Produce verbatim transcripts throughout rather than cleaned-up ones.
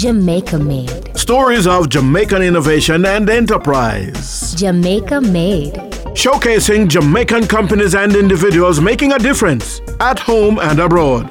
Jamaica Made. Stories of Jamaican innovation and enterprise. Jamaica Made. Showcasing Jamaican companies and individuals making a difference at home and abroad.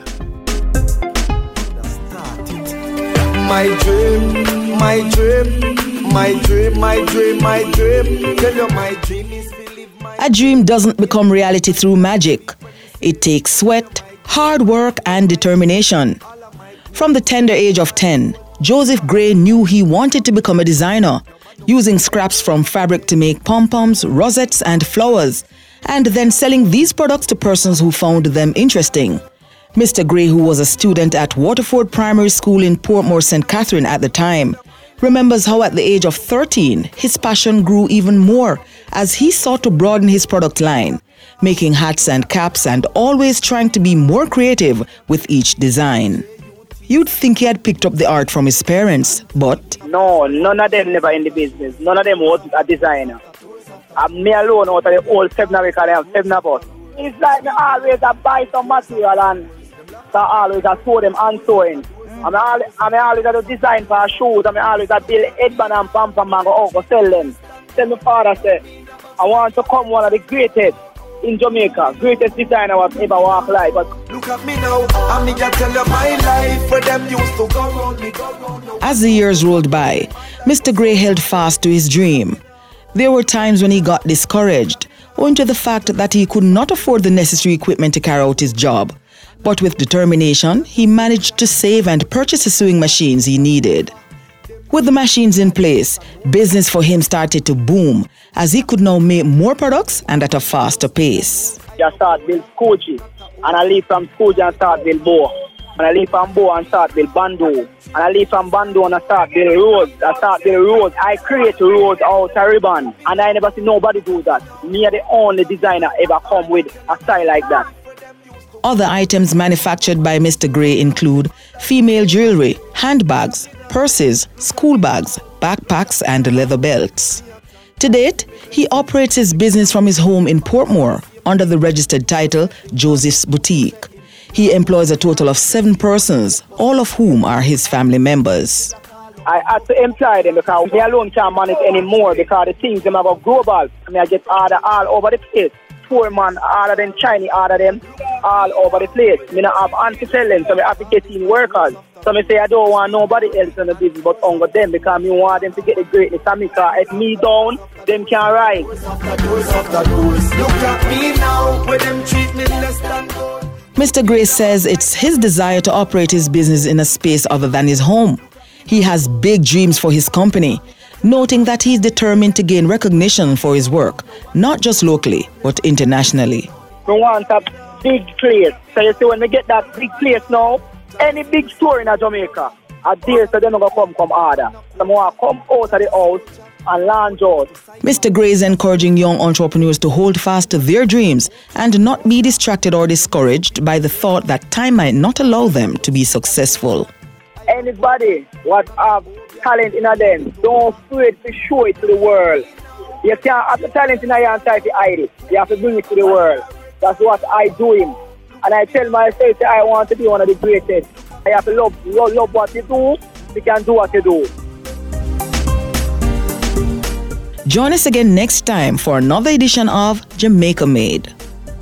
My dream, my dream, my dream, my dream, my dream. Tell you my dream is believe my A dream doesn't become reality through magic. It takes sweat, hard work, and determination. From the tender age of ten, Joseph Gray knew he wanted to become a designer, using scraps from fabric to make pom-poms, rosettes, and flowers, and then selling these products to persons who found them interesting. Mister Gray, who was a student at Waterford Primary School in Portmore, Saint Catherine at the time, remembers how at the age of thirteen, his passion grew even more as he sought to broaden his product line, making hats and caps and always trying to be more creative with each design. You'd think he had picked up the art from his parents, but... No, none of them never in the business. None of them was a designer. And me alone out of the whole seven of because I have seven of us. It's like me always I buy some material and so always I sew them and sewing. And I always I do design for shoes and I always I build headband and pom-pom and go out go sell them. Tell my father say, I want to come one of the greatest in Jamaica, greatest designer was ever walk life. But look at me now, I'm me tell you my life where them used to go round me, go round me. As the years rolled by, Mister Gray held fast to his dream. There were times when he got discouraged, owing to the fact that he could not afford the necessary equipment to carry out his job. But with determination, he managed to save and purchase the sewing machines he needed. With the machines in place, business for him started to boom as he could now make more products and at a faster pace. I start build Scoochie, and I leave from Scoochie and start build Bow. And I leave from Bow and start build Bando. And I leave from Bando and I start build Rose. I start build Rose. I create Rose out of ribbon. And I never see nobody do that. Me are the only designer ever come with a style like that. Other items manufactured by Mister Gray include female jewelry, handbags, purses, school bags, backpacks, and leather belts. To date, he operates his business from his home in Portmore under the registered title Joseph's Boutique. He employs a total of seven persons, all of whom are his family members. I had to employ them because me alone can't manage anymore because the things them have global. I mean, I get order all over the place. Poor man, order them, Chinese order them, all over the place. I mean, I have anti-selling, so I have to get in workers. So I say I don't want nobody else in the business but only them because I want them to get the greatness of me because if me down, them can rise. Mister Gray says it's his desire to operate his business in a space other than his home. He has big dreams for his company, noting that he's determined to gain recognition for his work, not just locally, but internationally. We want a big place. So you see, when we get that big place now, any big store in Jamaica, I dare so they're not going to come come order. Some want to come out of the house and launch out. Mister Gray is encouraging young entrepreneurs to hold fast to their dreams and not be distracted or discouraged by the thought that time might not allow them to be successful. Anybody what have talent in them, don't afraid to show it to the world. You can't have the talent in your and try to hide it. You have to bring it to the world. That's what I do him. And I tell myself that I want to be one of the greatest. I have to love, love, love what you do. You can do what you do. Join us again next time for another edition of Jamaica Made.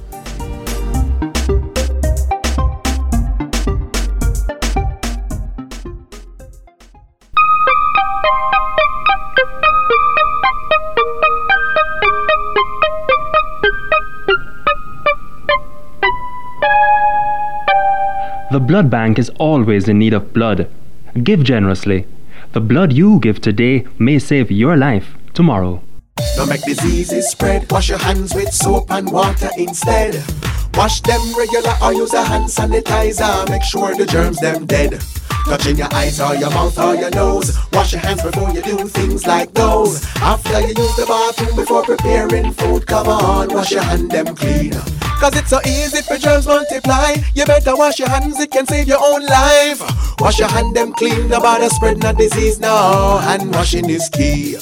The blood bank is always in need of blood. Give generously. The blood you give today may save your life tomorrow. Don't make diseases spread. Wash your hands with soap and water instead. Wash them regular or use a hand sanitizer. Make sure the germs them dead. Touching your eyes or your mouth or your nose. Wash your hands before you do things like those. After you use the bathroom before preparing food, come on, wash your hand them clean. Cause it's so easy for germs multiply. You better wash your hands, it can save your own life. Wash your hand them clean, nobody spread no disease now. Hand washing is key.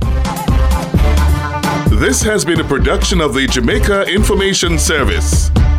This has been a production of the Jamaica Information Service.